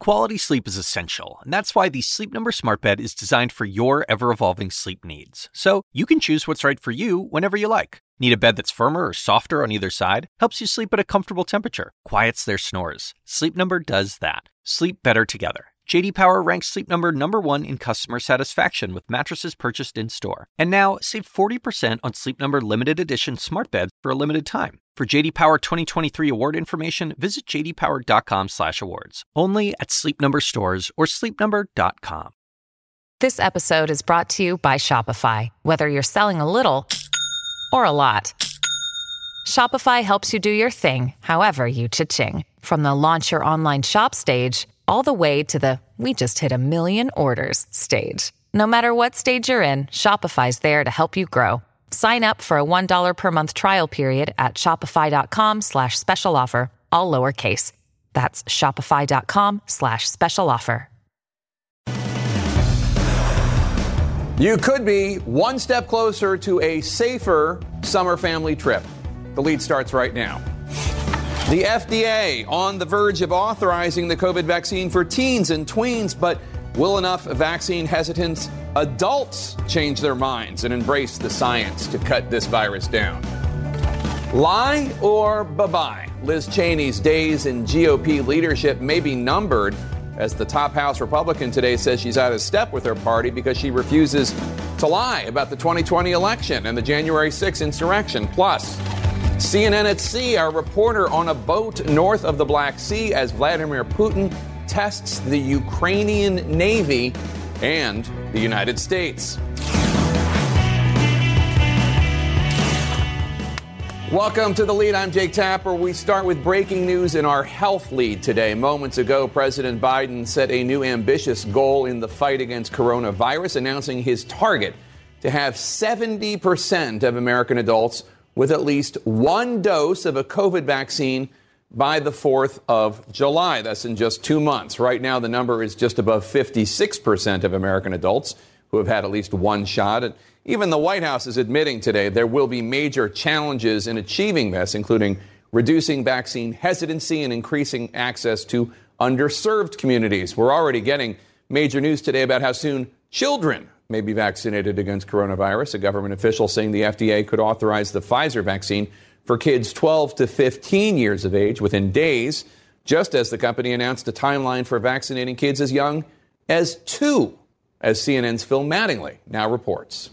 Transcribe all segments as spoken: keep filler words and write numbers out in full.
Quality sleep is essential, and that's why the Sleep Number Smart Bed is designed for your ever-evolving sleep needs. So you can choose what's right for you whenever you like. Need a bed that's firmer or softer on either side? Helps you sleep at a comfortable temperature. Quiets their snores. Sleep Number does that. Sleep better together. J D Power ranks Sleep Number number one in customer satisfaction with mattresses purchased in-store. And now, save forty percent on Sleep Number limited edition smart beds for a limited time. For J D Power twenty twenty-three award information, visit j d power dot com slash awards. Only at Sleep Number stores or sleep number dot com. This episode is brought to you by Shopify. Whether you're selling a little or a lot, Shopify helps you do your thing, however you cha-ching. From the launch your online shop stage, all the way to the we just hit a million orders stage. No matter what stage you're in, Shopify's there to help you grow. Sign up for a one dollar per month trial period at shopify.com slash special offer, all lowercase. That's shopify.com slash special offer. You could be one step closer to a safer summer family trip. The lead starts right now. The F D A on the verge of authorizing the COVID vaccine for teens and tweens, but will enough vaccine hesitant adults change their minds and embrace the science to cut this virus down? Lie or bye-bye? Liz Cheney's days in G O P leadership may be numbered, as the top House Republican today says she's out of step with her party because she refuses to lie about the twenty twenty election and the January sixth insurrection. Plus, C N N at Sea, our reporter on a boat north of the Black Sea as Vladimir Putin tests the Ukrainian Navy and the United States. Welcome to The Lead. I'm Jake Tapper. We start with breaking news in our health lead today. Moments ago, President Biden set a new ambitious goal in the fight against coronavirus, announcing his target to have seventy percent of American adults with at least one dose of a COVID vaccine by the fourth of July. That's in just two months. Right now, the number is just above fifty-six percent of American adults who have had at least one shot. And even the White House is admitting today there will be major challenges in achieving this, including reducing vaccine hesitancy and increasing access to underserved communities. We're already getting major news today about how soon children may be vaccinated against coronavirus. A government official saying the F D A could authorize the Pfizer vaccine for kids twelve to fifteen years of age within days, just as the company announced a timeline for vaccinating kids as young as two, as C N N's Phil Mattingly now reports.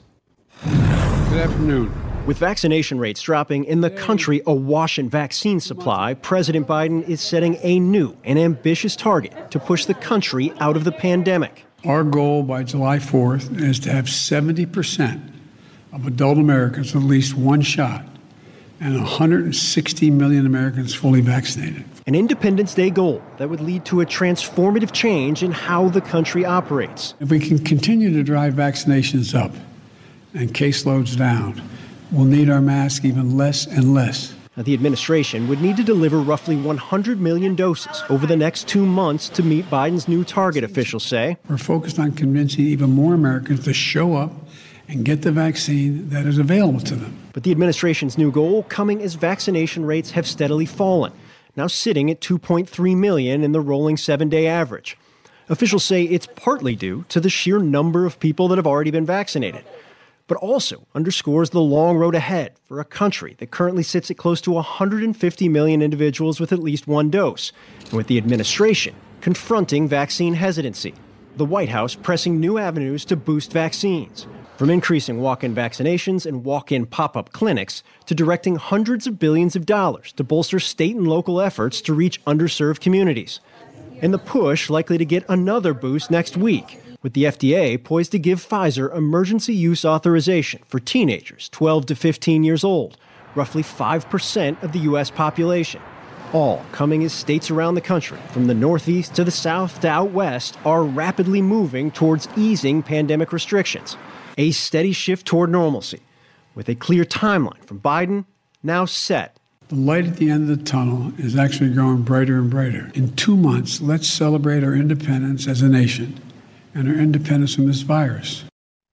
Good afternoon. With vaccination rates dropping in the country awash in vaccine supply, President Biden is setting a new and ambitious target to push the country out of the pandemic. Our goal by July fourth is to have seventy percent of adult Americans with at least one shot and one hundred sixty million Americans fully vaccinated. An Independence Day goal that would lead to a transformative change in how the country operates. If we can continue to drive vaccinations up and caseloads down, we'll need our masks even less and less. Now, the administration would need to deliver roughly one hundred million doses over the next two months to meet Biden's new target, officials say. We're focused on convincing even more Americans to show up and get the vaccine that is available to them. But the administration's new goal coming as vaccination rates have steadily fallen, now sitting at two point three million in the rolling seven-day average. Officials say it's partly due to the sheer number of people that have already been vaccinated, but also underscores the long road ahead for a country that currently sits at close to one hundred fifty million individuals with at least one dose, and with the administration confronting vaccine hesitancy. The White House pressing new avenues to boost vaccines, from increasing walk-in vaccinations and walk-in pop-up clinics to directing hundreds of billions of dollars to bolster state and local efforts to reach underserved communities. And the push likely to get another boost next week, with the F D A poised to give Pfizer emergency use authorization for teenagers twelve to fifteen years old, roughly five percent of the U S population. All coming as states around the country, from the Northeast to the South to out West, are rapidly moving towards easing pandemic restrictions. A steady shift toward normalcy, with a clear timeline from Biden now set. The light at the end of the tunnel is actually growing brighter and brighter. In two months, let's celebrate our independence as a nation and our independence from this virus.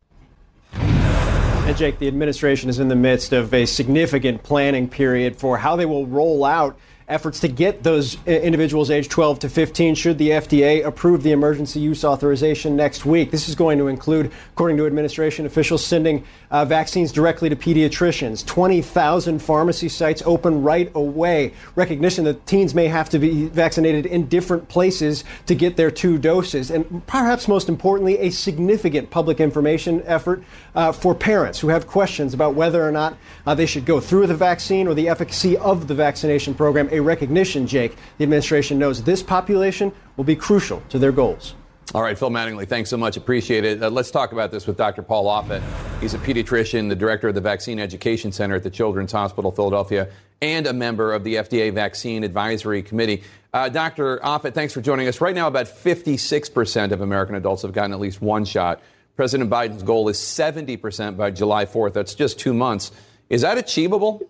And Jake, the administration is in the midst of a significant planning period for how they will roll out efforts to get those individuals aged twelve to fifteen should the F D A approve the emergency use authorization next week. This is going to include, according to administration officials, sending uh, vaccines directly to pediatricians. twenty thousand pharmacy sites open right away. Recognition that teens may have to be vaccinated in different places to get their two doses. And perhaps most importantly, a significant public information effort uh, for parents who have questions about whether or not uh, they should go through the vaccine or the efficacy of the vaccination program. A recognition, Jake, the administration knows this population will be crucial to their goals. All right, Phil Mattingly, thanks so much. Appreciate it. Uh, let's talk about this with Doctor Paul Offit. He's a pediatrician, the director of the Vaccine Education Center at the Children's Hospital Philadelphia, and a member of the F D A Vaccine Advisory Committee. Uh, Doctor Offit, thanks for joining us. Right now, about fifty-six percent of American adults have gotten at least one shot. President Biden's goal is seventy percent by July fourth. That's just two months. Is that achievable?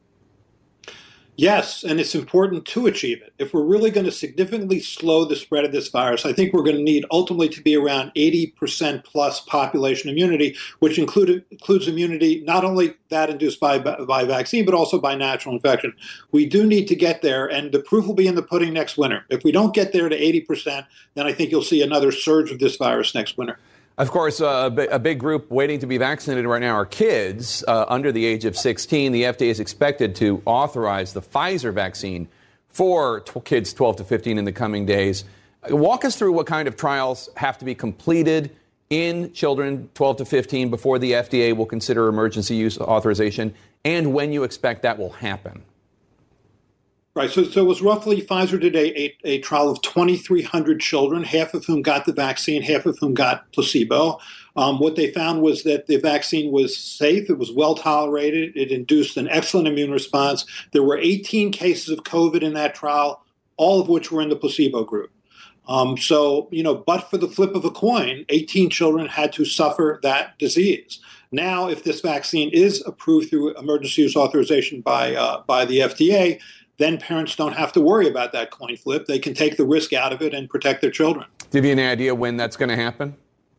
Yes, and it's important to achieve it. If we're really going to significantly slow the spread of this virus, I think we're going to need ultimately to be around eighty percent plus population immunity, which include, includes immunity not only that induced by, by vaccine, but also by natural infection. We do need to get there, and the proof will be in the pudding next winter. If we don't get there to eighty percent, then I think you'll see another surge of this virus next winter. Of course, uh, a big group waiting to be vaccinated right now are kids uh, under the age of sixteen. The F D A is expected to authorize the Pfizer vaccine for t- kids twelve to fifteen in the coming days. Walk us through what kind of trials have to be completed in children twelve to fifteen before the F D A will consider emergency use authorization, and when you expect that will happen. Right. So, so it was roughly, Pfizer did a, a, a trial of twenty-three hundred children, half of whom got the vaccine, half of whom got placebo. Um, what they found was that the vaccine was safe. It was well tolerated. It induced an excellent immune response. There were eighteen cases of COVID in that trial, all of which were in the placebo group. Um, so, you know, but for the flip of a coin, eighteen children had to suffer that disease. Now, if this vaccine is approved through emergency use authorization by uh, by the F D A, then parents don't have to worry about that coin flip. They can take the risk out of it and protect their children. Do you have any idea when that's going to happen?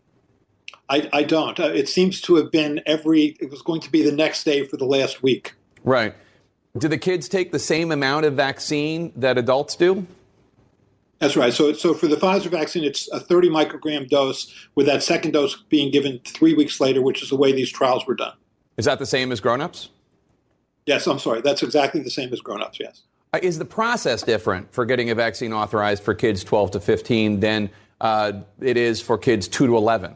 I, I don't. Uh, it seems to have been every, it was going to be the next day for the last week. Right. Do the kids take the same amount of vaccine that adults do? That's right. So, so for the Pfizer vaccine, it's a thirty microgram dose, with that second dose being given three weeks later, which is the way these trials were done. Is that the same as grown-ups? Yes, I'm sorry. That's exactly the same as grown-ups, yes. Is the process different for getting a vaccine authorized for kids twelve to fifteen than uh, it is for kids two to eleven?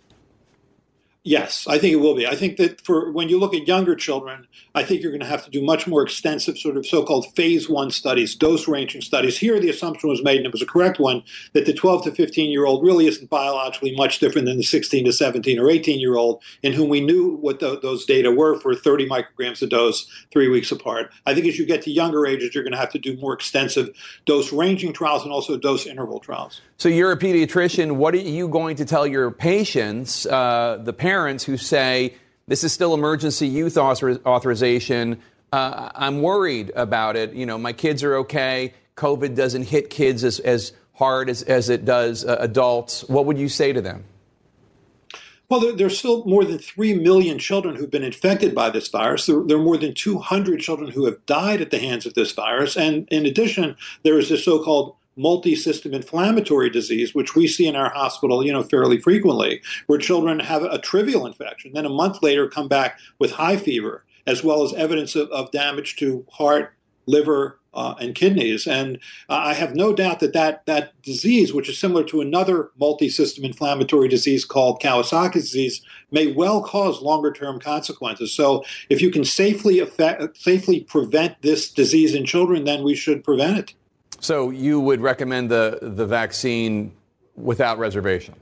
Yes, I think it will be. I think that for when you look at younger children, I think you're going to have to do much more extensive sort of so-called phase one studies, dose-ranging studies. Here, the assumption was made, and it was a correct one, that the twelve to fifteen-year-old really isn't biologically much different than the sixteen to seventeen or eighteen-year-old, in whom we knew what the, those data were for thirty micrograms a dose, three weeks apart. I think as you get to younger ages, you're going to have to do more extensive dose-ranging trials and also dose interval trials. So you're a pediatrician. What are you going to tell your patients, uh, the parents who say, this is still emergency use author- authorization. Uh, I'm worried about it. You know, my kids are okay. COVID doesn't hit kids as, as hard as, as it does uh, adults. What would you say to them? Well, there, there's still more than three million children who've been infected by this virus. There, there are more than two hundred children who have died at the hands of this virus. And in addition, there is this so-called multi-system inflammatory disease, which we see in our hospital, you know, fairly frequently, where children have a trivial infection, then a month later come back with high fever, as well as evidence of, of damage to heart, liver, uh, and kidneys. And uh, I have no doubt that, that that disease, which is similar to another multi-system inflammatory disease called Kawasaki's disease, may well cause longer-term consequences. So if you can safely affect, safely prevent this disease in children, then we should prevent it. So you would recommend the, the vaccine without reservation?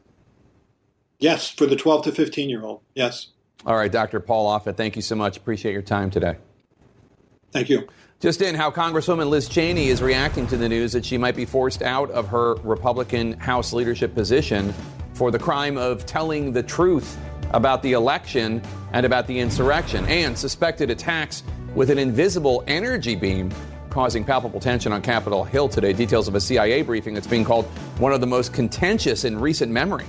Yes, for the twelve to fifteen-year-old, yes. All right, Doctor Paul Offit, thank you so much. Appreciate your time today. Thank you. Just in, how Congresswoman Liz Cheney is reacting to the news that she might be forced out of her Republican House leadership position for the crime of telling the truth about the election and about the insurrection, and suspected attacks with an invisible energy beam causing palpable tension on Capitol Hill today. Details of a C I A briefing that's being called one of the most contentious in recent memory.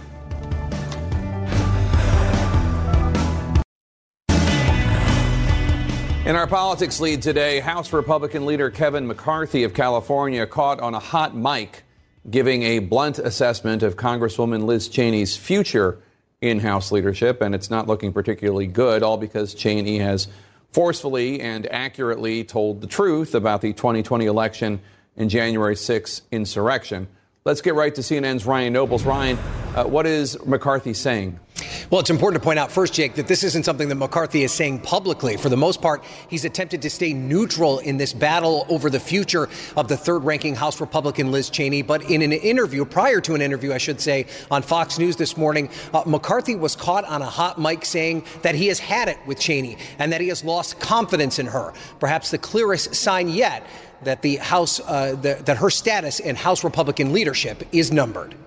In our politics lead today, House Republican leader Kevin McCarthy of California caught on a hot mic giving a blunt assessment of Congresswoman Liz Cheney's future in House leadership, and it's not looking particularly good, all because Cheney has forcefully and accurately told the truth about the twenty twenty election and January sixth insurrection. Let's get right to C N N's Ryan Nobles. Ryan, uh, what is McCarthy saying? Well, it's important to point out first, Jake, that this isn't something that McCarthy is saying publicly. For the most part, he's attempted to stay neutral in this battle over the future of the third-ranking House Republican Liz Cheney. But in an interview, prior to an interview, I should say, on Fox News this morning, uh, McCarthy was caught on a hot mic saying that he has had it with Cheney and that he has lost confidence in her. Perhaps the clearest sign yet that the House, uh, the, that her status in House Republican leadership is numbered.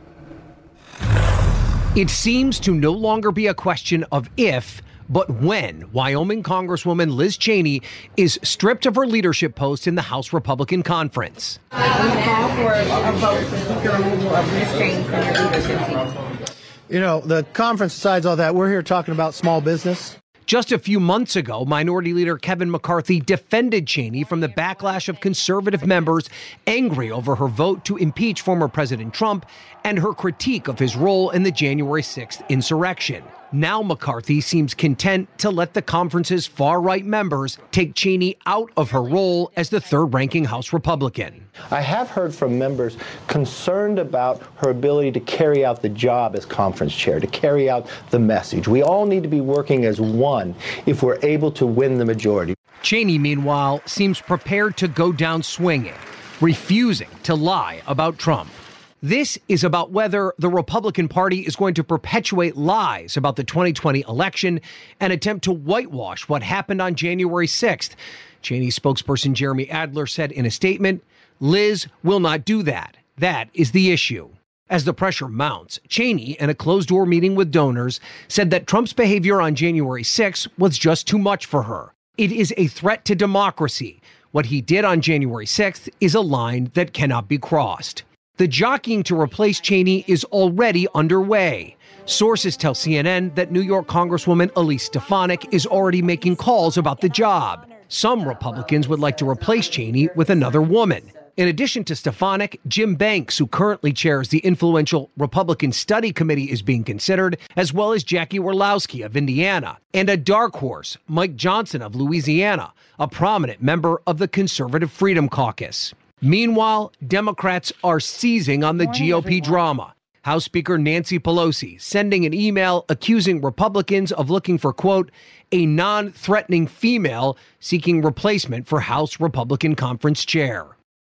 It seems to no longer be a question of if, but when Wyoming Congresswoman Liz Cheney is stripped of her leadership post in the House Republican Conference. We call for a vote to keep the removal of Liz Cheney from your leadership team. You know, the conference decides all that. We're here talking about small business. Just a few months ago, Minority Leader Kevin McCarthy defended Cheney from the backlash of conservative members angry over her vote to impeach former President Trump and her critique of his role in the January sixth insurrection. Now McCarthy seems content to let the conference's far-right members take Cheney out of her role as the third-ranking House Republican. I have heard from members concerned about her ability to carry out the job as conference chair, to carry out the message. We all need to be working as one if we're able to win the majority. Cheney, meanwhile, seems prepared to go down swinging, refusing to lie about Trump. This is about whether the Republican Party is going to perpetuate lies about the twenty twenty election and attempt to whitewash what happened on January sixth. Cheney spokesperson Jeremy Adler said in a statement, Liz will not do that. That is the issue. As the pressure mounts, Cheney, in a closed-door meeting with donors, said that Trump's behavior on January sixth was just too much for her. It is a threat to democracy. What he did on January sixth is a line that cannot be crossed. The jockeying to replace Cheney is already underway. Sources tell C N N that New York Congresswoman Elise Stefanik is already making calls about the job. Some Republicans would like to replace Cheney with another woman. In addition to Stefanik, Jim Banks, who currently chairs the influential Republican Study Committee, is being considered, as well as Jackie Orlowski of Indiana, and a dark horse, Mike Johnson of Louisiana, a prominent member of the Conservative Freedom Caucus. Meanwhile, Democrats are seizing on the Morning, G O P everyone. drama. House Speaker Nancy Pelosi sending an email accusing Republicans of looking for, quote, a non-threatening female seeking replacement for House Republican Conference chair.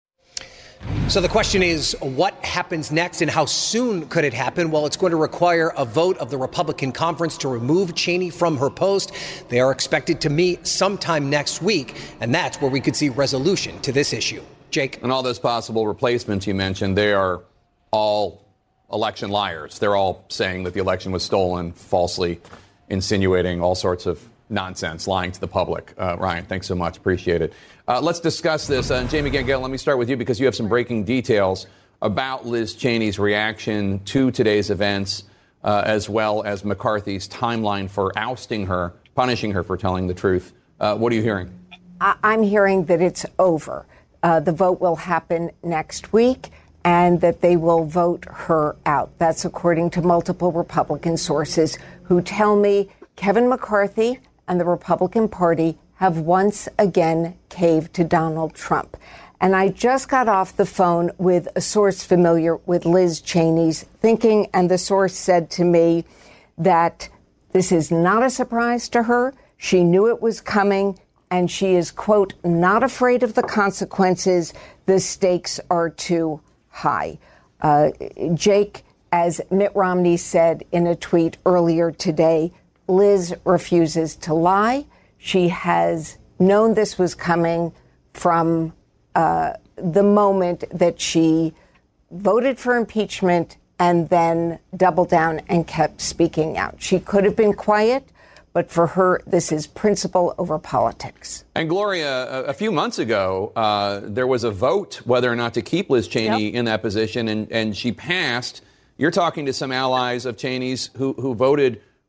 So the question is, what happens next and how soon could it happen? Well, it's going to require a vote of the Republican conference to remove Cheney from her post. They are expected to meet sometime next week, and that's where we could see resolution to this issue. Jake? And all those possible replacements you mentioned, they are all election liars. They're all saying that the election was stolen, falsely insinuating all sorts of nonsense, lying to the public. Uh, Ryan, thanks so much. Appreciate it. Uh, let's discuss this. Uh, Jamie Gangel, let me start with you because you have some breaking details about Liz Cheney's reaction to today's events, uh, as well as McCarthy's timeline for ousting her, punishing her for telling the truth. Uh, what are you hearing? I'm hearing that it's over. Uh, the vote will happen next week and that they will vote her out. That's according to multiple Republican sources who tell me Kevin McCarthy and the Republican Party have once again caved to Donald Trump. And I just got off the phone with a source familiar with Liz Cheney's thinking, and the source said to me that this is not a surprise to her. She knew it was coming, and she is, quote, not afraid of the consequences. The stakes are too high. Uh, Jake, as Mitt Romney said in a tweet earlier today, Liz refuses to lie. She has known this was coming from uh, the moment that she voted for impeachment and then doubled down and kept speaking out. She could have been quiet, but for her, this is principle over politics. And Gloria, a, a few months ago, uh, there was a vote whether or not to keep Liz Cheney yep. in that position, and, and she passed. You're talking to some allies of Cheney's who, who voted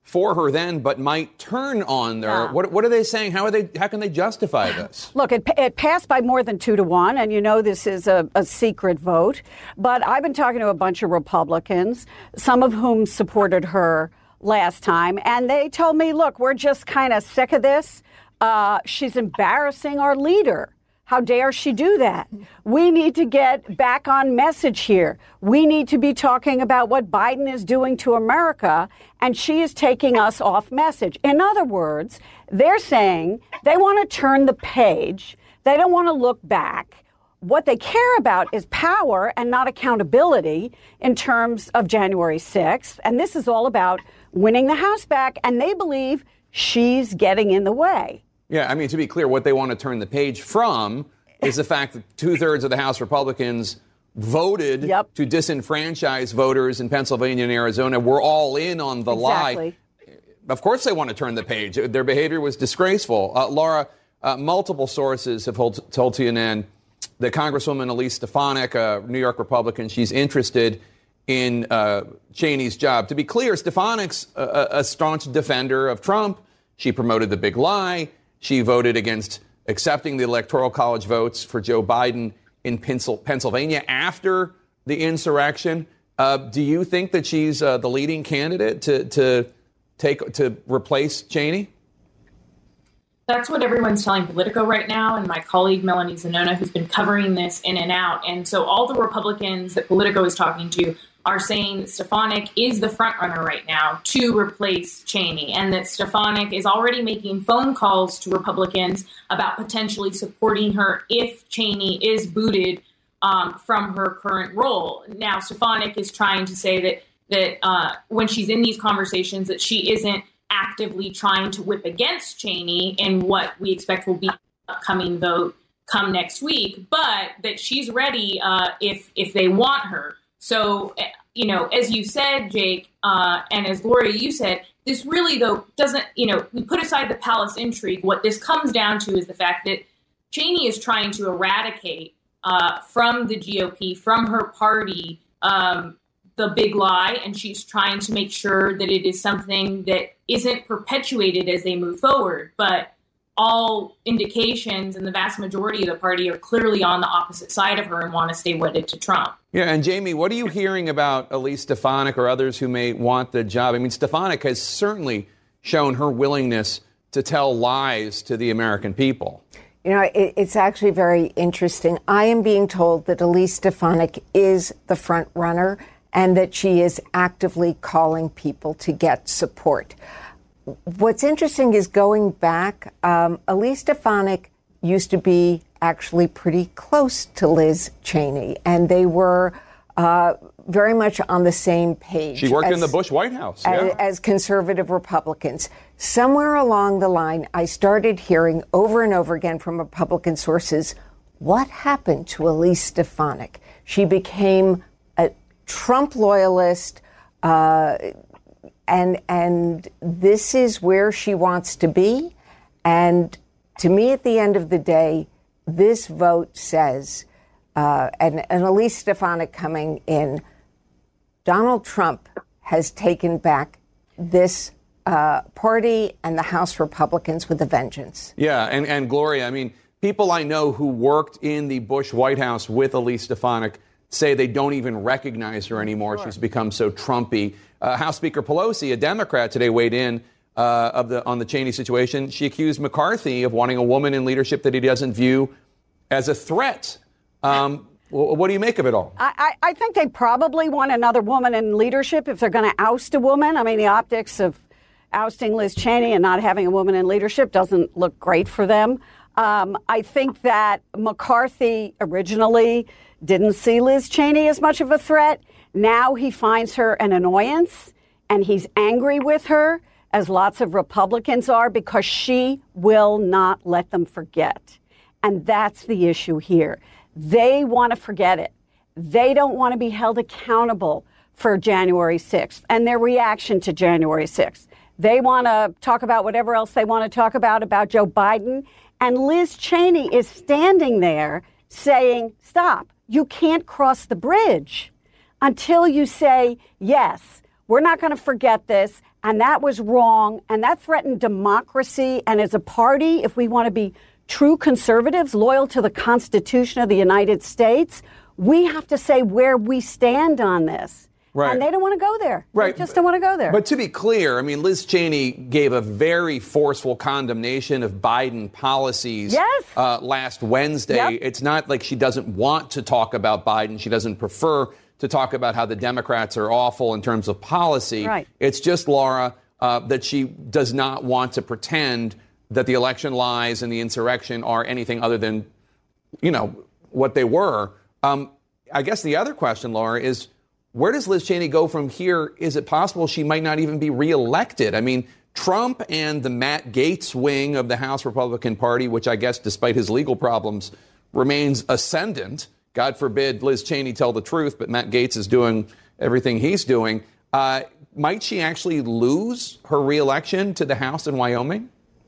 for her then, but might turn on her. Yeah. What, what are they saying? How are they? How can they justify this? Look, it, it passed by more than two to one, and you know this is a, a secret vote. But I've been talking to a bunch of Republicans, some of whom supported her last time, and they told me, look, we're just kind of sick of this. Uh, she's embarrassing our leader. How dare she do that? We need to get back on message here. We need to be talking about what Biden is doing to America, and she is taking us off message. In other words, they're saying they want to turn the page. They don't want to look back. What they care about is power and not accountability in terms of January sixth. And this is all about winning the House back, and they believe she's getting in the way. Yeah, I mean, to be clear, what they want to turn the page from is the fact that two-thirds of the House Republicans voted yep. to disenfranchise voters in Pennsylvania and Arizona. We're all in on the exactly. lie. Of course they want to turn the page. Their behavior was disgraceful. Uh, Laura, uh, multiple sources have told, told C N N that Congresswoman Elise Stefanik, a New York Republican, she's interested in uh, Cheney's job. To be clear, Stefanik's a, a staunch defender of Trump. She promoted the big lie. She voted against accepting the Electoral College votes for Joe Biden in Pennsylvania after the insurrection. Uh, do you think that she's uh, the leading candidate to to take to replace Cheney? That's what everyone's telling Politico right now, and my colleague Melanie Zanona, who's been covering this in and out. And so all the Republicans that Politico is talking to are saying that Stefanik is the front runner right now to replace Cheney, and that Stefanik is already making phone calls to Republicans about potentially supporting her if Cheney is booted um, from her current role. Now, Stefanik is trying to say that that uh, when she's in these conversations, that she isn't actively trying to whip against Cheney in what we expect will be an upcoming vote come next week, but that she's ready uh, if if they want her. So, you know, as you said, Jake, uh, and as Gloria, you said, this really, though, doesn't, you know, we put aside the palace intrigue. What this comes down to is the fact that Cheney is trying to eradicate uh, from the G O P, from her party, um, the big lie. And she's trying to make sure that it is something that isn't perpetuated as they move forward. But all indications and the vast majority of the party are clearly on the opposite side of her and want to stay wedded to Trump. Yeah, and Jamie, what are you hearing about Elise Stefanik or others who may want the job? I mean, Stefanik has certainly shown her willingness to tell lies to the American people. You know, it, it's actually very interesting. I am being told that Elise Stefanik is the front runner and that she is actively calling people to get support. What's interesting is going back, um, Elise Stefanik used to be actually pretty close to Liz Cheney, and they were uh, very much on the same page. She worked as, in the Bush White House. As, yeah. as conservative Republicans. Somewhere along the line, I started hearing over and over again from Republican sources, what happened to Elise Stefanik? She became a Trump loyalist, uh, and and this is where she wants to be. And to me, at the end of the day, this vote says, uh, and, and Elise Stefanik coming in, Donald Trump has taken back this uh, party and the House Republicans with a vengeance. Yeah, and, and Gloria, I mean, people I know who worked in the Bush White House with Elise Stefanik say they don't even recognize her anymore. Sure. She's become so Trumpy. Uh, House Speaker Pelosi, a Democrat, today weighed in uh, of the on the Cheney situation. She accused McCarthy of wanting a woman in leadership that he doesn't view as a threat. Um, what do you make of it all? I, I think they probably want another woman in leadership if they're going to oust a woman. I mean, the optics of ousting Liz Cheney and not having a woman in leadership doesn't look great for them. Um, I think that McCarthy originally didn't see Liz Cheney as much of a threat. Now he finds her an annoyance, and he's angry with her, as lots of Republicans are, because she will not let them forget. And that's the issue here. They want to forget it. They don't want to be held accountable for January sixth and their reaction to January sixth. They want to talk about whatever else they want to talk about, about Joe Biden. And Liz Cheney is standing there saying, stop, you can't cross the bridge until you say, yes, we're not going to forget this, And that was wrong. And that threatened democracy. And as a party, if we want to be true conservatives, loyal to the Constitution of the United States, we have to say where we stand on this. Right. And they don't want to go there. Right. They just don't want to go there. But to be clear, I mean, Liz Cheney gave a very forceful condemnation of Biden policies yes. uh, last Wednesday. Yep. It's not like she doesn't want to talk about Biden. She doesn't prefer to talk about how the Democrats are awful in terms of policy. Right. It's just, Laura, uh, that she does not want to pretend that the election lies and the insurrection are anything other than, you know, what they were. Um, I guess the other question, Laura, is where does Liz Cheney go from here? Is it possible she might not even be reelected? I mean, Trump and the Matt Gaetz wing of the House Republican Party, which I guess despite his legal problems remains ascendant. God forbid Liz Cheney tell the truth, but Matt Gaetz is doing everything he's doing. Uh, might she actually lose her reelection to the House in Wyoming?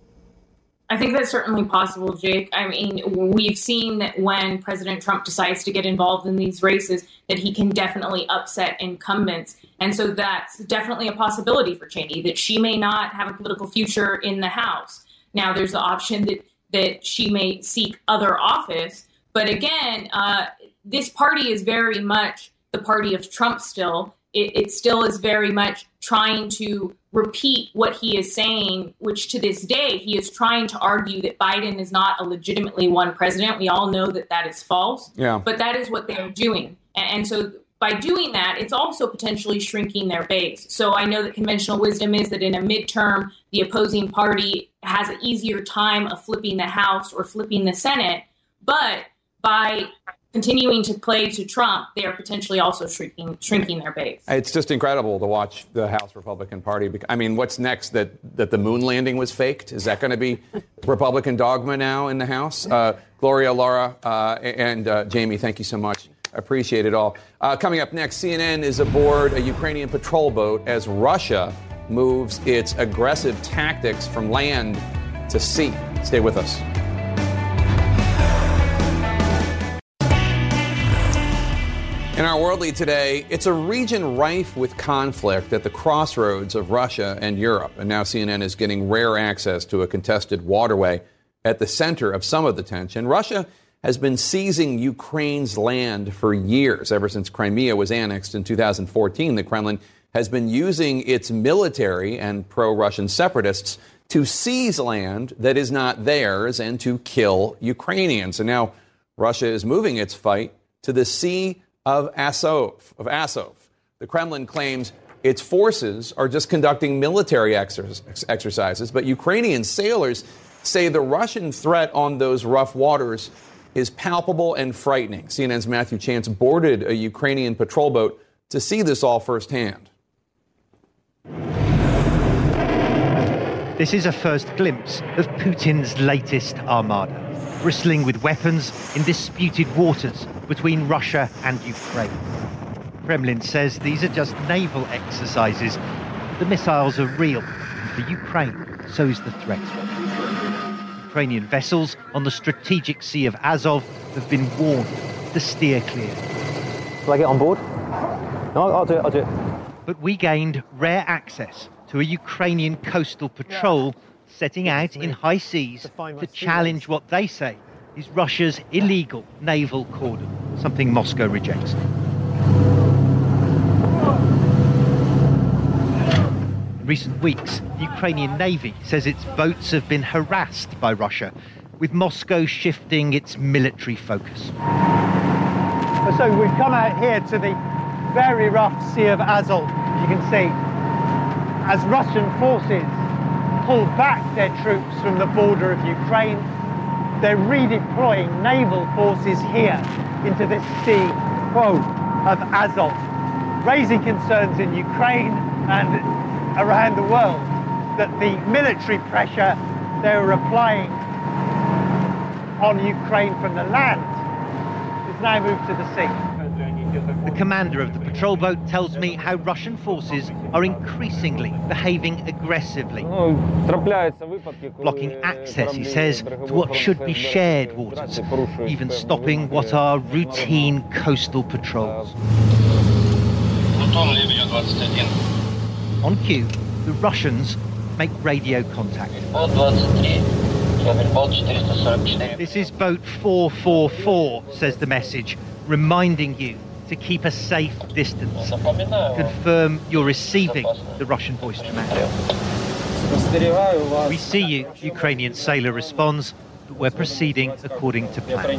I think that's certainly possible, Jake. I mean, we've seen that when President Trump decides to get involved in these races, that he can definitely upset incumbents. And so that's definitely a possibility for Cheney, that she may not have a political future in the House. Now, there's the option that, that she may seek other office. But again, uh, this party is very much the party of Trump still. It, it still is very much trying to repeat what he is saying, which to this day, he is trying to argue that Biden is not a legitimately won president. We all know that that is false, yeah. But that is what they're doing. And, and so by doing that, it's also potentially shrinking their base. So I know that conventional wisdom is that in a midterm, the opposing party has an easier time of flipping the House or flipping the Senate. But by continuing to play to Trump, they are potentially also shrinking shrinking their base. It's just incredible to watch the House Republican Party. I mean, what's next? That that the moon landing was faked? Is that going to be Republican dogma now in the House? Uh, Gloria, Laura, uh, and uh, Jamie, thank you so much. I appreciate it all. Uh, coming up next, C N N is aboard a Ukrainian patrol boat as Russia moves its aggressive tactics from land to sea. Stay with us. In our World Lead today, it's a region rife with conflict at the crossroads of Russia and Europe. And now C N N is getting rare access to a contested waterway at the center of some of the tension. Russia has been seizing Ukraine's land for years. Ever since Crimea was annexed in two thousand fourteen, the Kremlin has been using its military and pro-Russian separatists to seize land that is not theirs and to kill Ukrainians. And now Russia is moving its fight to the Sea of Azov, of Azov. The Kremlin claims its forces are just conducting military exer- exercises, but Ukrainian sailors say the Russian threat on those rough waters is palpable and frightening. C N N's Matthew Chance boarded a Ukrainian patrol boat to see this all firsthand. This is a first glimpse of Putin's latest armada, bristling with weapons in disputed waters between Russia and Ukraine. Kremlin says these are just naval exercises. The missiles are real, and for Ukraine, so is the threat. Ukrainian vessels on the strategic Sea of Azov have been warned to steer clear. Will I get on board? No, I'll do it, I'll do it. But we gained rare access to a Ukrainian coastal patrol setting out in high seas to challenge what they say is Russia's illegal naval cordon, something Moscow rejects. In recent weeks, the Ukrainian Navy says its boats have been harassed by Russia, with Moscow shifting its military focus. So we've come out here to the very rough Sea of Azov, as you can see, as Russian forces pull back their troops from the border of Ukraine. They're redeploying naval forces here into this sea, quote, of Azov, raising concerns in Ukraine and around the world that the military pressure they were applying on Ukraine from the land is now moved to the sea. The commander of the patrol boat tells me how Russian forces are increasingly behaving aggressively, blocking access, he says, to what should be shared waters, even stopping what are routine coastal patrols. On cue, the Russians make radio contact. This is boat four four four, says the message, reminding you to keep a safe distance. Confirm you're receiving the Russian voice command. We see you, Ukrainian sailor responds, but we're proceeding according to plan.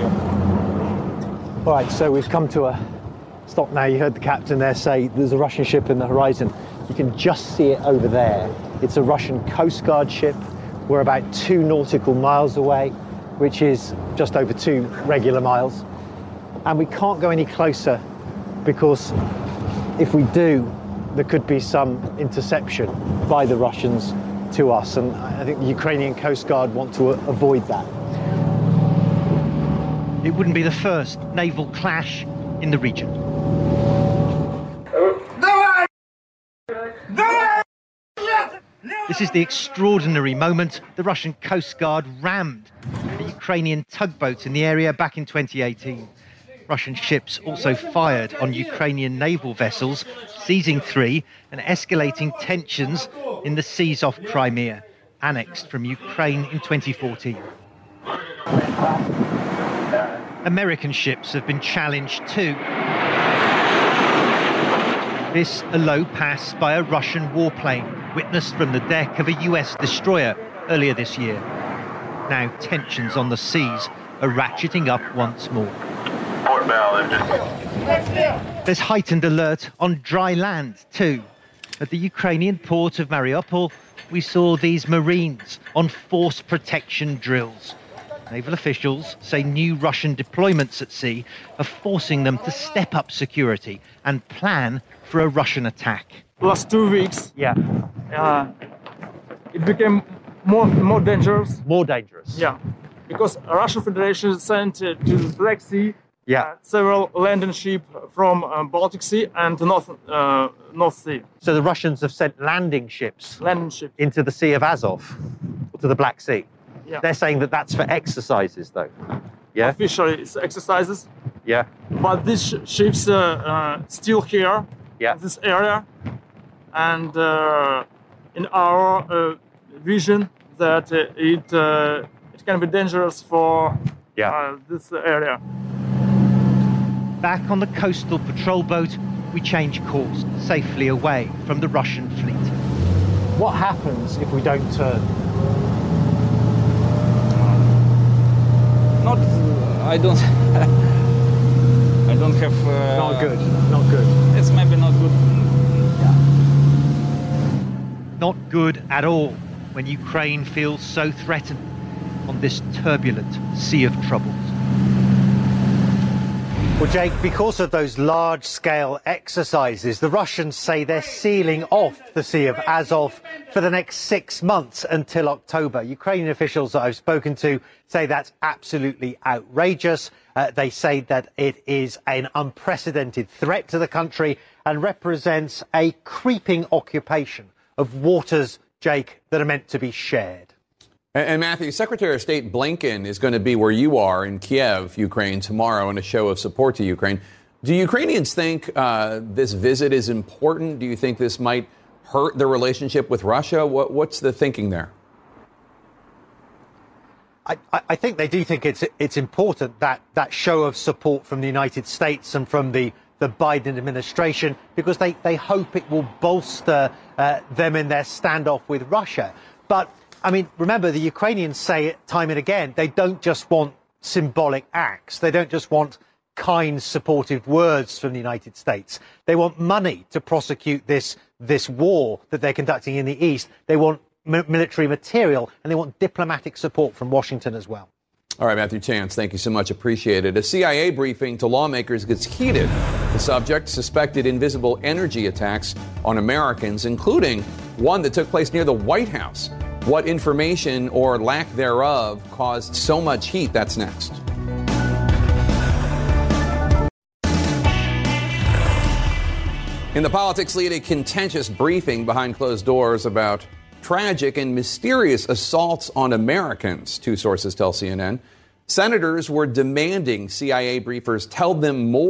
All right, so we've come to a stop now. You heard the captain there say there's a Russian ship in the horizon. You can just see it over there. It's a Russian Coast Guard ship. We're about two nautical miles away, which is just over two regular miles. And we can't go any closer because if we do, there could be some interception by the Russians to us. And I think the Ukrainian Coast Guard want to avoid that. It wouldn't be the first naval clash in the region. This is the extraordinary moment the Russian Coast Guard rammed a Ukrainian tugboat in the area back in twenty eighteen. Russian ships also fired on Ukrainian naval vessels, seizing three and escalating tensions in the seas off Crimea, annexed from Ukraine in twenty fourteen. American ships have been challenged too. This a low pass by a Russian warplane, witnessed from the deck of a U S destroyer earlier this year. Now tensions on the seas are ratcheting up once more. Port bow engine. There's heightened alert on dry land too. At the Ukrainian port of Mariupol, we saw these Marines on force protection drills. Naval officials say new Russian deployments at sea are forcing them to step up security and plan for a Russian attack. Last two weeks, yeah, uh, it became more more dangerous. More dangerous. Yeah, because Russian Federation sent uh, to the Black Sea yeah. uh, several landing ships from uh, Baltic Sea and North uh, North Sea. So the Russians have sent landing ships, landing ships into the Sea of Azov, or to the Black Sea. Yeah. They're saying that that's for exercises, though. Yeah. Officially, it's exercises. Yeah. But these sh- ships uh, uh, still here. Yeah. In this area, and uh, in our uh, vision, that uh, it uh, it can be dangerous for yeah. uh, this area. Back on the coastal patrol boat, we change course safely away from the Russian fleet. What happens if we don't turn? Not, I don't, I don't have. Uh, not good. Not good. It's maybe not good. Yeah. Not good at all when Ukraine feels so threatened on this turbulent sea of troubles. Well, Jake, because of those large-scale exercises, the Russians say they're sealing off the Sea of Azov for the next six months until October. Ukrainian officials that I've spoken to say that's absolutely outrageous. Uh, they say that it is an unprecedented threat to the country and represents a creeping occupation of waters, Jake, that are meant to be shared. And Matthew, Secretary of State Blinken is going to be where you are in Kiev, Ukraine, tomorrow in a show of support to Ukraine. Do Ukrainians think uh, this visit is important? Do you think this might hurt their relationship with Russia? What, what's the thinking there? I, I think they do think it's it's important, that that show of support from the United States and from the, the Biden administration, because they, they hope it will bolster uh, them in their standoff with Russia. But I mean, remember, the Ukrainians say it time and again, they don't just want symbolic acts. They don't just want kind, supportive words from the United States. They want money to prosecute this this war that they're conducting in the East. They want m- military material, and they want diplomatic support from Washington as well. All right, Matthew Chance, thank you so much. Appreciate it. A C I A briefing to lawmakers gets heated. The subject, suspected invisible energy attacks on Americans, including one that took place near the White House. What information or lack thereof caused so much heat? That's next. In the politics lead, a contentious briefing behind closed doors about tragic and mysterious assaults on Americans, two sources tell C N N. Senators were demanding C I A briefers tell them more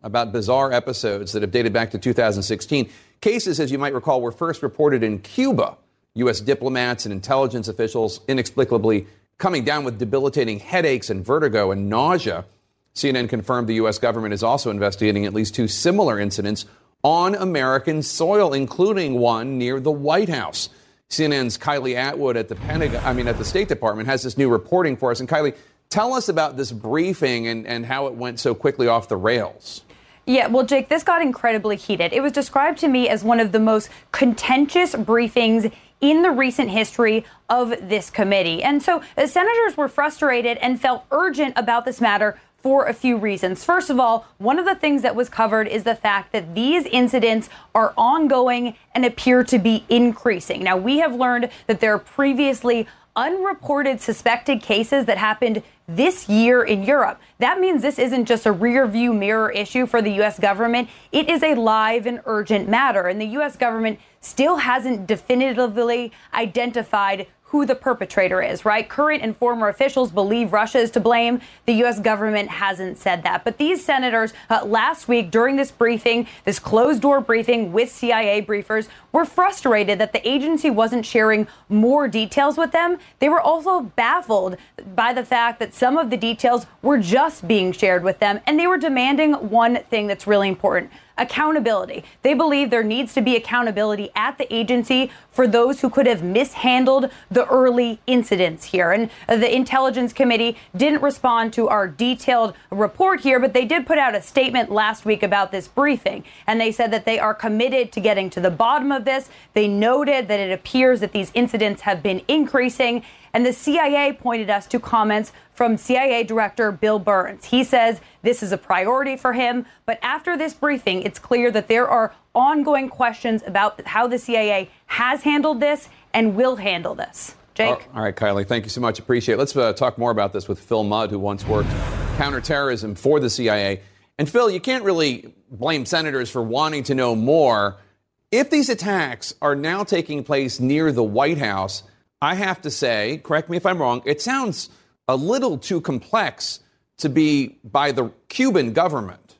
about bizarre episodes that have dated back to two thousand sixteen. Cases, as you might recall, were first reported in Cuba. U S diplomats and intelligence officials inexplicably coming down with debilitating headaches and vertigo and nausea. C N N confirmed the U S government is also investigating at least two similar incidents on American soil, including one near the White House. C N N's Kylie Atwood at the Pentagon, I mean, at the State Department has this new reporting for us. And Kylie, tell us about this briefing and, and how it went so quickly off the rails. Yeah, well, Jake, this got incredibly heated. It was described to me as one of the most contentious briefings in the recent history of this committee. And so the senators were frustrated and felt urgent about this matter for a few reasons. First of all, one of the things that was covered is the fact that these incidents are ongoing and appear to be increasing. Now, we have learned that there are previously unreported suspected cases that happened this year in Europe. That means this isn't just a rear view mirror issue for the U S government. It is a live and urgent matter. And the U S government still hasn't definitively identified who the perpetrator is, right? Current and former officials believe Russia is to blame. The U S government hasn't said that. But these senators uh, last week during this briefing, this closed door briefing with C I A briefers, were frustrated that the agency wasn't sharing more details with them. They were also baffled by the fact that some of the details were just being shared with them. And they were demanding one thing that's really important: accountability. They believe there needs to be accountability at the agency for those who could have mishandled the early incidents here. And the Intelligence Committee didn't respond to our detailed report here, but they did put out a statement last week about this briefing. And they said that they are committed to getting to the bottom of this. They noted that it appears that these incidents have been increasing. And the C I A pointed us to comments from C I A Director Bill Burns. He says this is a priority for him. But after this briefing, it's clear that there are ongoing questions about how the C I A has handled this and will handle this. Jake? All right, Kylie, thank you so much. Appreciate it. Let's uh, talk more about this with Phil Mudd, who once worked counterterrorism for the C I A. And Phil, you can't really blame senators for wanting to know more. If these attacks are now taking place near the White House, I have to say, correct me if I'm wrong, it sounds a little too complex to be by the Cuban government.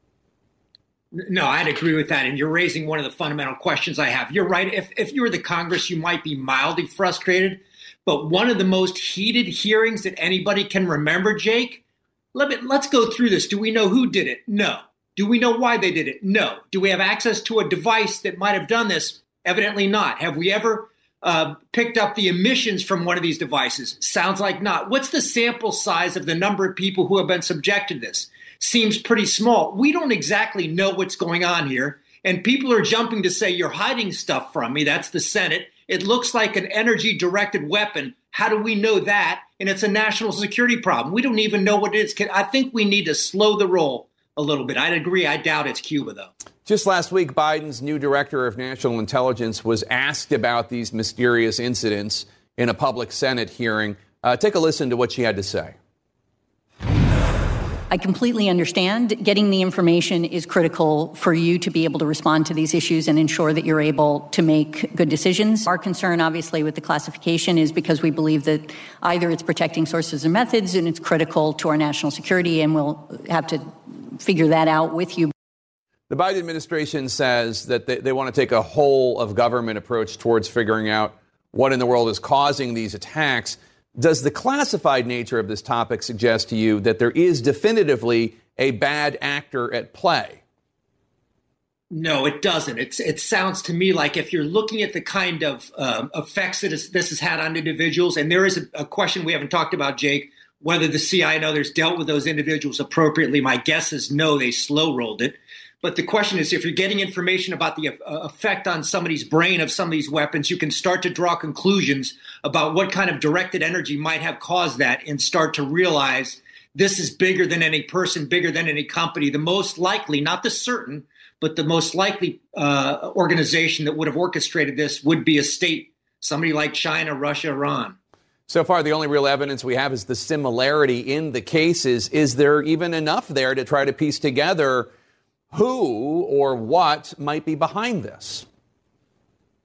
No, I'd agree with that. And you're raising one of the fundamental questions I have. You're right. If, if you were the Congress, you might be mildly frustrated. But one of the most heated hearings that anybody can remember, Jake, let me, let's go through this. Do we know who did it? No. Do we know why they did it? No. Do we have access to a device that might have done this? Evidently not. Have we ever uh, picked up the emissions from one of these devices? Sounds like not. What's the sample size of the number of people who have been subjected to this? Seems pretty small. We don't exactly know what's going on here. And people are jumping to say, you're hiding stuff from me. That's the Senate. It looks like an energy-directed weapon. How do we know that? And it's a national security problem. We don't even know what it is. I think we need to slow the roll a little bit. I'd agree. I doubt it's Cuba, though. Just last week, Biden's new director of national intelligence was asked about these mysterious incidents in a public Senate hearing. Uh, take a listen to what she had to say. I completely understand getting the information is critical for you to be able to respond to these issues and ensure that you're able to make good decisions. Our concern, obviously, with the classification is because we believe that either it's protecting sources and methods and it's critical to our national security, and we'll have to figure that out with you. The Biden administration says that they, they want to take a whole of government approach towards figuring out what in the world is causing these attacks. Does the classified nature of this topic suggest to you that there is definitively a bad actor at play? No, it doesn't. It's, it sounds to me like if you're looking at the kind of um, effects that this has had on individuals, and there is a, a question we haven't talked about, Jake, whether the C I A and others dealt with those individuals appropriately. My guess is no, they slow-rolled it. But the question is, if you're getting information about the effect on somebody's brain of some of these weapons, you can start to draw conclusions about what kind of directed energy might have caused that and start to realize this is bigger than any person, bigger than any company. The most likely, not the certain, but the most likely uh, organization that would have orchestrated this would be a state, somebody like China, Russia, Iran. So far, the only real evidence we have is the similarity in the cases. Is there even enough there to try to piece together who or what might be behind this?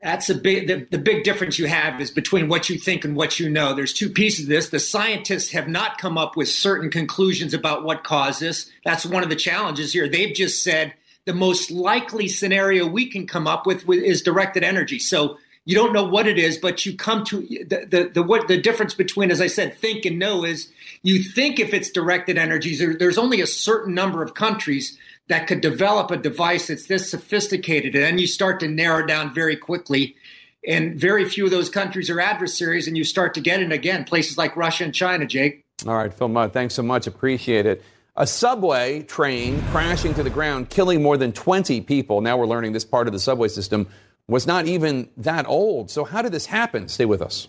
That's a big, the, the big difference you have is between what you think and what you know. There's two pieces of this. The scientists have not come up with certain conclusions about what caused this. That's one of the challenges here. They've just said the most likely scenario we can come up with is directed energy. So you don't know what it is, but you come to the, the, the what the difference between, as I said, think and know is you think if it's directed energies, there, there's only a certain number of countries that could develop a device that's this sophisticated. And then you start to narrow down very quickly. And very few of those countries are adversaries. And you start to get in, again, places like Russia and China, Jake. All right, Phil Mudd, thanks so much. Appreciate it. A subway train crashing to the ground, killing more than twenty people. Now we're learning this part of the subway system was not even that old. So how did this happen? Stay with us.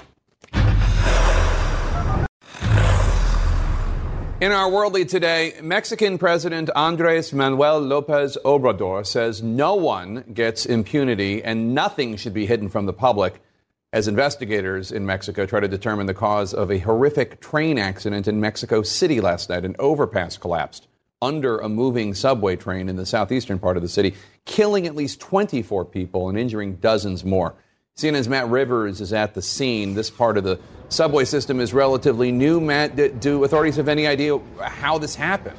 In our World Lead today, Mexican President Andrés Manuel López Obrador says no one gets impunity and nothing should be hidden from the public as investigators in Mexico try to determine the cause of a horrific train accident in Mexico City last night. An overpass collapsed under a moving subway train in the southeastern part of the city, killing at least twenty-four people and injuring dozens more. C N N's Matt Rivers is at the scene. This part of the subway system is relatively new. Matt, do authorities have any idea how this happened?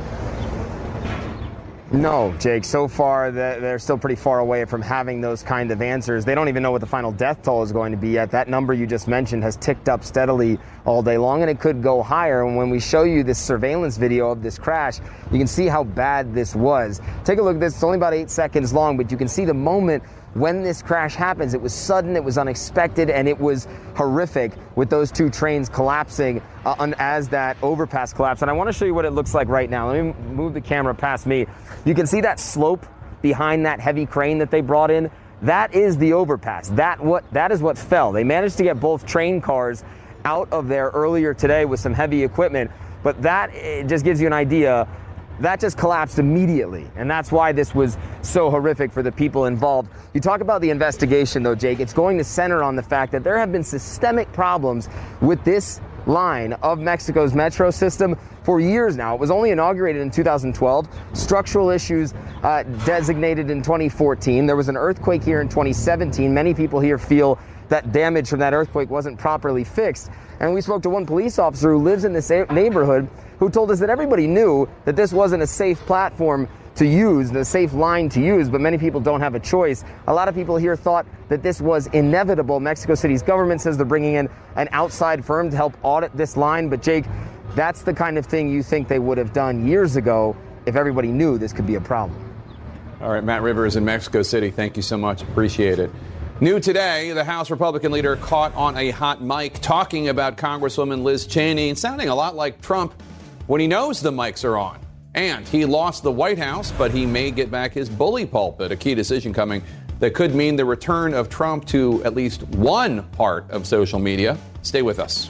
No, Jake. So far, they're still pretty far away from having those kind of answers. They don't even know what the final death toll is going to be yet. That number you just mentioned has ticked up steadily all day long, and it could go higher. And when we show you this surveillance video of this crash, you can see how bad this was. Take a look at this. It's only about eight seconds long, but you can see the moment when this crash happens. It was sudden, it was unexpected, and it was horrific with those two trains collapsing uh, as that overpass collapsed. And I want to show you what it looks like right now. Let me move the camera past me. You can see that slope behind that heavy crane that they brought in. That is the overpass. That what that is what fell. They managed to get both train cars out of there earlier today with some heavy equipment, but that it just gives you an idea. That just collapsed immediately, and that's why this was so horrific for the people involved. You talk about the investigation, though, Jake. It's going to center on the fact that there have been systemic problems with this line of Mexico's metro system for years now. It was only inaugurated in two thousand twelve. Structural issues uh, designated in twenty fourteen. There was an earthquake here in twenty seventeen. Many people here feel that damage from that earthquake wasn't properly fixed. And we spoke to one police officer who lives in this neighborhood who told us that everybody knew that this wasn't a safe platform to use, the safe line to use, but many people don't have a choice. A lot of people here thought that this was inevitable. Mexico City's government says they're bringing in an outside firm to help audit this line. But Jake, that's the kind of thing you think they would have done years ago if everybody knew this could be a problem. All right, Matt Rivers in Mexico City. Thank you so much. Appreciate it. New today, the House Republican leader caught on a hot mic talking about Congresswoman Liz Cheney and sounding a lot like Trump when he knows the mics are on. And he lost the White House, but he may get back his bully pulpit, a key decision coming that could mean the return of Trump to at least one part of social media. Stay with us.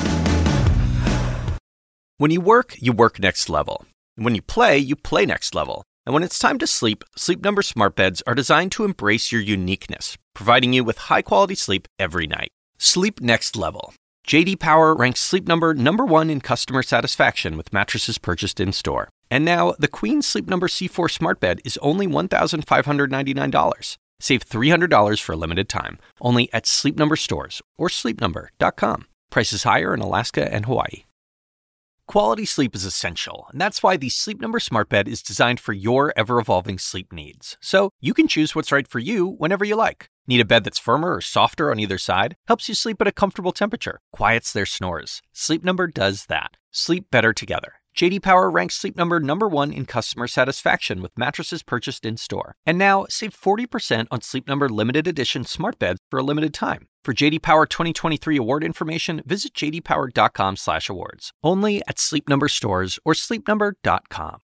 When you work, you work next level. When you play, you play next level. And when it's time to sleep, Sleep Number smart beds are designed to embrace your uniqueness, providing you with high-quality sleep every night. Sleep next level. J D Power ranks Sleep Number number one in customer satisfaction with mattresses purchased in-store. And now, the Queen Sleep Number C four smart bed is only one thousand five hundred ninety-nine dollars. Save three hundred dollars for a limited time, only at Sleep Number stores or sleep number dot com. Prices higher in Alaska and Hawaii. Quality sleep is essential, and that's why the Sleep Number smart bed is designed for your ever-evolving sleep needs. So you can choose what's right for you whenever you like. Need a bed that's firmer or softer on either side? Helps you sleep at a comfortable temperature. Quiets their snores. Sleep Number does that. Sleep better together. J D Power ranks Sleep Number number one in customer satisfaction with mattresses purchased in-store. And now, save forty percent on Sleep Number limited edition smart beds for a limited time. For J D Power twenty twenty-three award information, visit j d power dot com slash awards. Only at Sleep Number stores or sleep number dot com.